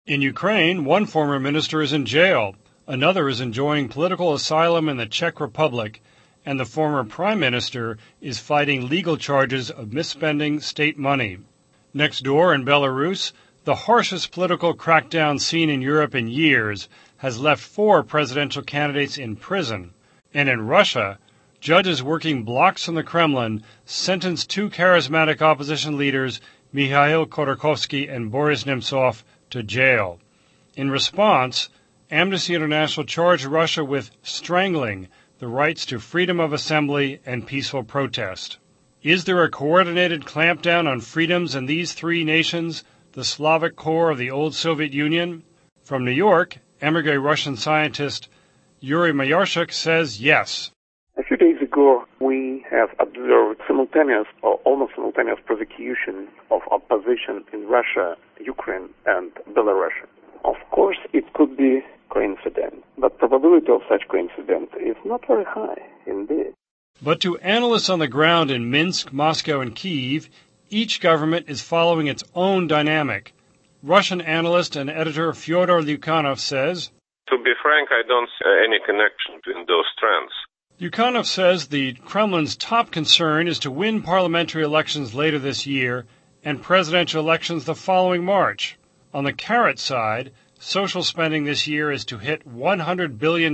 In Ukraine, one former minister is in jail, another is enjoying political asylum in the Czech Republic, and the former prime minister is fighting legal charges of misspending state money. Next door in Belarus, the harshest political crackdown seen in Europe in years has left 4 presidential candidates in prison. And in Russia, judges working blocks from the Kremlin sentenced 2 charismatic opposition leaders, Mikhail Khodorkovsky and Boris Nemtsov, to jail. In response, Amnesty International charged Russia with strangling the rights to freedom of assembly and peaceful protest. Is there a coordinated clampdown on freedoms in these 3 nations, the Slavic core of the old Soviet Union? From New York, emigre Russian scientist Yuri Mayarchuk says yes. A few days ago, we have observed simultaneous or almost simultaneous prosecution of opposition in Russia, Ukraine, and Belarus. Of course, it could be coincidence, but probability of such coincidence is not very high indeed. But to analysts on the ground in Minsk, Moscow, and Kyiv, each government is following its own dynamic. Russian analyst and editor Fyodor Lukyanov says, "To be frank, I don't see any connection between those trends." Lukyanov says the Kremlin's top concern is to win parliamentary elections later this year and presidential elections the following March. On the carrot side, social spending this year is to hit $100 billion,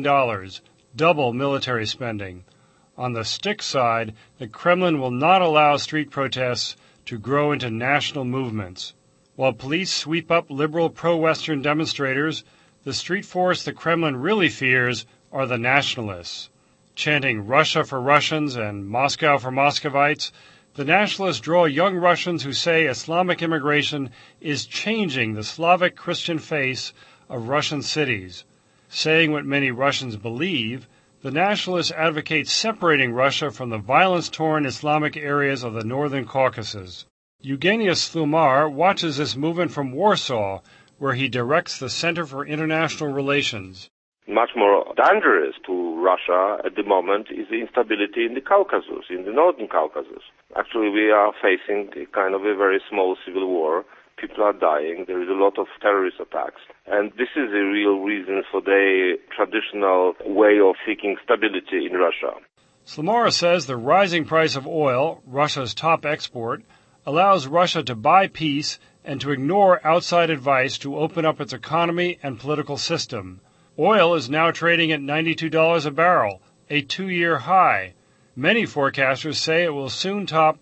double military spending. On the stick side, the Kremlin will not allow street protests to grow into national movements. While police sweep up liberal pro-Western demonstrators, the street force the Kremlin really fears are the nationalists. Chanting Russia for Russians and Moscow for Muscovites, the nationalists draw young Russians who say Islamic immigration is changing the Slavic Christian face of Russian cities. Saying what many Russians believe, the nationalists advocate separating Russia from the violence-torn Islamic areas of the northern Caucasus. Eugenius Slumar watches this movement from Warsaw, where he directs the Center for International Relations. Much more dangerous to Russia at the moment is the instability in the Caucasus, in the northern Caucasus. Actually, we are facing a kind of a very small civil war. People are dying. There is a lot of terrorist attacks. And this is a real reason for the traditional way of seeking stability in Russia. Slumara says the rising price of oil, Russia's top export, allows Russia to buy peace and to ignore outside advice to open up its economy and political system. Oil is now trading at $92 a barrel, a 2-year high. Many forecasters say it will soon top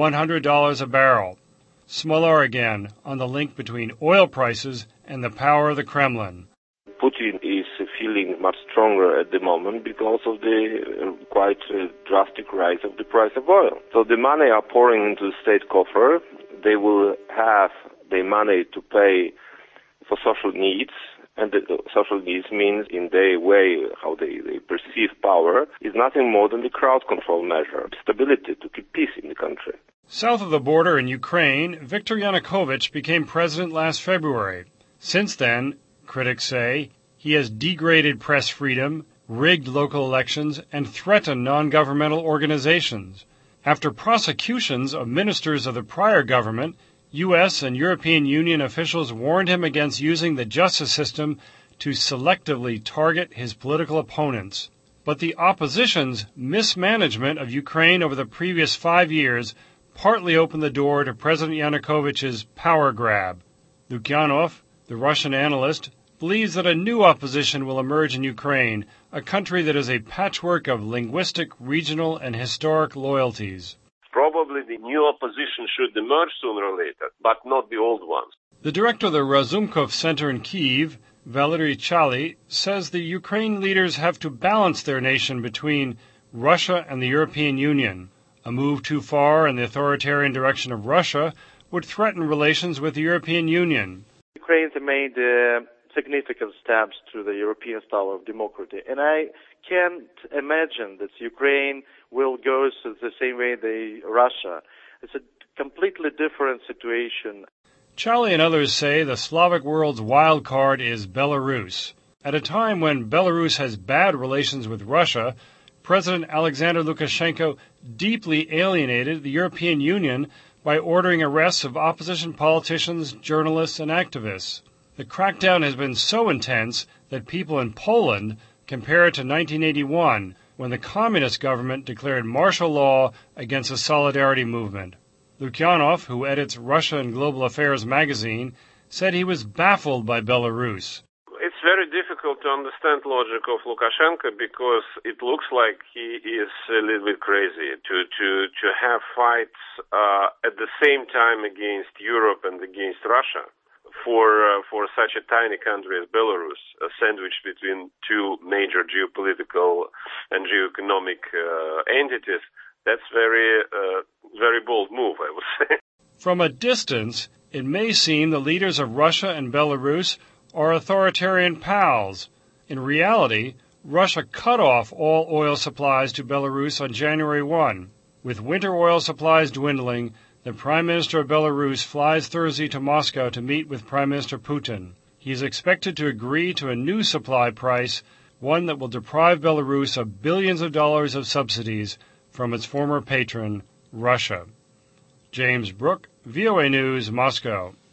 $100 a barrel. Smolar again on the link between oil prices and the power of the Kremlin. Putin is feeling much stronger at the moment because of the quite drastic rise of the price of oil. So the money are pouring into the state coffer. They will have the money to pay for social needs. And the social needs means, in their way, how they perceive power, is nothing more than the crowd control measure, stability to keep peace in the country. South of the border in Ukraine, Viktor Yanukovych became president last February. Since then, critics say, he has degraded press freedom, rigged local elections, and threatened non-governmental organizations. After prosecutions of ministers of the prior government, U.S. and European Union officials warned him against using the justice system to selectively target his political opponents. But the opposition's mismanagement of Ukraine over the previous 5 years partly opened the door to President Yanukovych's power grab. Lukyanov, the Russian analyst, believes that a new opposition will emerge in Ukraine, a country that is a patchwork of linguistic, regional, and historic loyalties. Probably the new opposition should emerge sooner or later, but not the old ones. The director of the Razumkov Center in Kyiv, Valery Chali, says the Ukraine leaders have to balance their nation between Russia and the European Union. A move too far in the authoritarian direction of Russia would threaten relations with the European Union. Ukraine made significant steps to the European style of democracy, and I can't imagine that Ukraine will go the same way Russia. It's a completely different situation. Chali and others say the Slavic world's wild card is Belarus. At a time when Belarus has bad relations with Russia, President Alexander Lukashenko deeply alienated the European Union by ordering arrests of opposition politicians, journalists, and activists. The crackdown has been so intense that people in Poland compare it to 1981, when the communist government declared martial law against the Solidarity movement. Lukyanov, who edits Russia and Global Affairs magazine, said he was baffled by Belarus. It's very difficult to understand logic of Lukashenko because it looks like he is a little bit crazy to have fights at the same time against Europe and against Russia for such a tiny country as Belarus, sandwiched between two major geopolitical and geoeconomic entities. That's very bold move, I would say. From a distance, it may seem the leaders of Russia and Belarus are authoritarian pals. In reality, Russia cut off all oil supplies to Belarus on January 1. With winter oil supplies dwindling, the Prime Minister of Belarus flies Thursday to Moscow to meet with Prime Minister Putin. He is expected to agree to a new supply price, one that will deprive Belarus of billions of dollars of subsidies from its former patron, Russia. James Brooke, VOA News, Moscow.